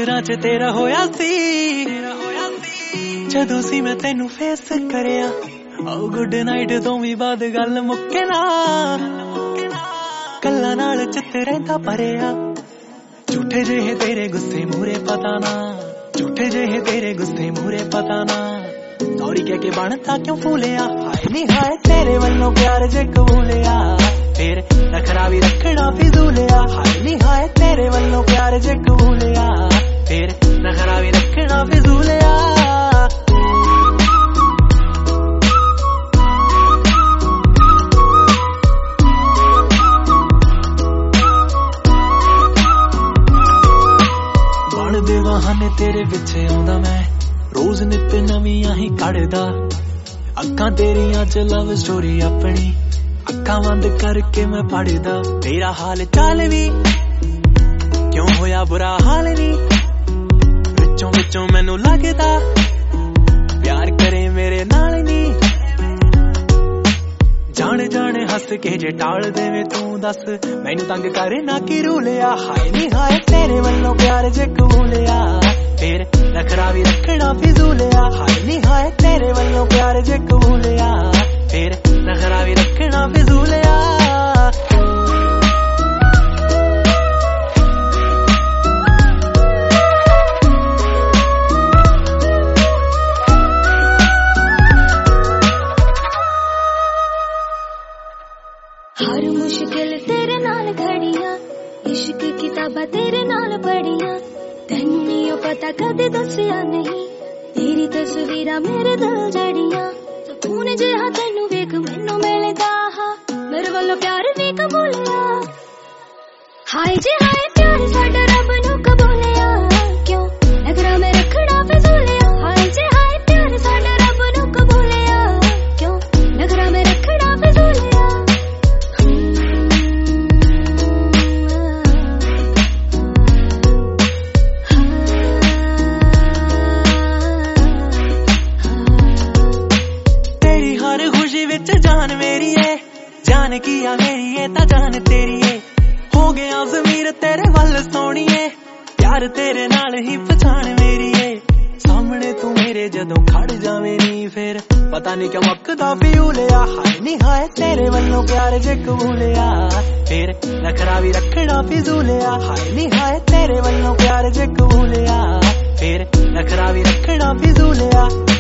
नजरां च तेरा होया सी जदों सी मैं तेनू फेस करिया आओ गुड नाइट तो भी बाद गल मुक्के ना कल्ला नाल चित रहिंदा भरिया झूठे जेहे तेरे गुस्से मूरे पता ना झूठे जेहे तेरे गुस्से मूरे पता ना सॉरी कह के बनता क्यों फूलिया हाय नी हाय तेरे वल्लों प्यार जे कबूलिया फिर नखरा भी रखना फिजूलिया हाय नी हाय तेरे वल्लों प्यार जे कबूलिया फिर नखरा भी रखना फिजूलिया बन दे बहाने तेरे पिछे आउंदा मैं रोज नित नवीं ही कढ़दा अक्खां तेरियां च लव स्टोरी अपनी अक्खां बंद करके मैं पढ़दा तेरा हाल चाल भी क्यों होया बुरा हाल नी विचों विचों मैनू लगदा प्यार करे मेरे नाल नी जाने जाने हस के जे टाल देवे तू दस मैनू तंग करे ना कि रूलिया हाय नी हाय तेरे वल्लों प्यार जे कबूलिया फिर नखरा भी रखना फिजूलिया हाय नी हाय तेरे वल्लों प्यार जे कबूलिया फिर नखरा भी रखना फिजूलिया हर मुश्किल तेरे नाल घड़ियां इश्क किताबा तेरे नाल पढ़ियां तैनू नहीं पता कदे दसिया नहीं तेरी तस्वीरां मेरे दिल जड़ियां सुकून जिहा तैनू वेख मैनू मिलदा हा मेरे वालों प्यार भी कबूलिया हाय जे हाय प्यार साडा रब नू कबूलिया क्यों नगरा में रखड़ा फिजूलिया हाय जे हाय प्यार साडा रब नू कबूलिया क्यों नगरा में रखड़ा फिजूलिया जान मेरी है जान किया मेरी है ता जान तेरी है हो गया ज़मीर तेरे वल सोनिए प्यार तेरे नाल ही पहचान मेरी है सामने तू मेरे जदों खड़ जावे नी फिर पता नहीं क्यों मकदा फियूलिया हाय नी हाय तेरे वल्लों प्यार जे कबूलिया फिर नखरा भी रखना फिजूलिया हाय नी हाय तेरे वल्लों प्यार जे कबूलिया फिर नखरा भी रखना फिजूलिया